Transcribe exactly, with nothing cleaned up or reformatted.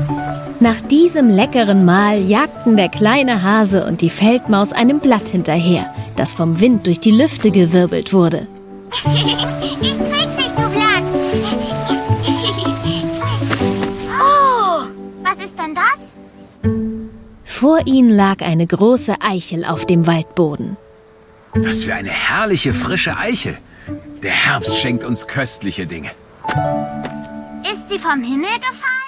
Nach diesem leckeren Mahl jagten der kleine Hase und die Feldmaus einem Blatt hinterher, das vom Wind durch die Lüfte gewirbelt wurde. Ich krieg dich, du Blatt. Oh, was ist denn das? Vor ihnen lag eine große Eichel auf dem Waldboden. Was für eine herrliche, frische Eichel. Der Herbst schenkt uns köstliche Dinge. Ist sie vom Himmel gefallen?